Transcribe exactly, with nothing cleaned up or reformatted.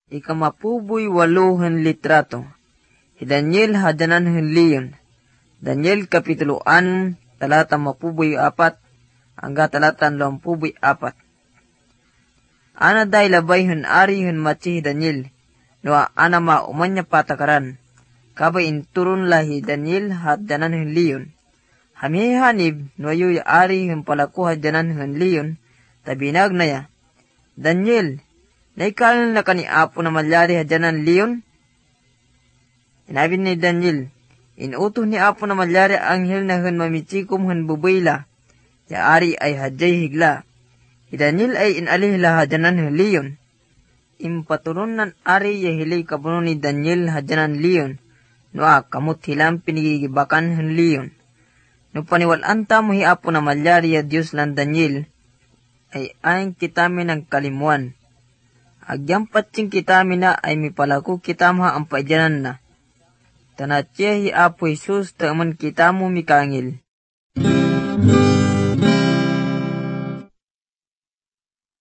Ikamapuboy walo hen litrato. Hi Daniel hadanan hen liyon. Daniel kapitulo anim, talata mapuboy apat, hangga talatan lampuboy apat. Ana day labay hen ari hen matsi hi Daniel, no ana maumanya patakaran. Kabay inturun lahi Daniel hadanan hen liyon. Hamihanib no ayoy ari hen palaku hadanan hen liyon, tabinag na ya. Daniel, naikalan na kani apo na malyari hadanan liyon? Inabi ni Daniel, inuto ni apo na malyari anghel na hen mamitsikom hen bubayla, ya ari ay hadyay higla. Hi Daniel ay inalih la hadanan hen liyon. Impaturon nan ari ya hilay kabuno ni Daniel hadanan liyon, no a kamot hilang pinigigibakan hen liyon. No paniwalaan mo hi apo na malyari ya Diyos lan Daniel, ay aing kitami ng kalimuan. Agyang patsing kitami na ay mipalaku kitama ang paidyanan na. Tanatya hi Apo Jesus taman kita mo mikangil.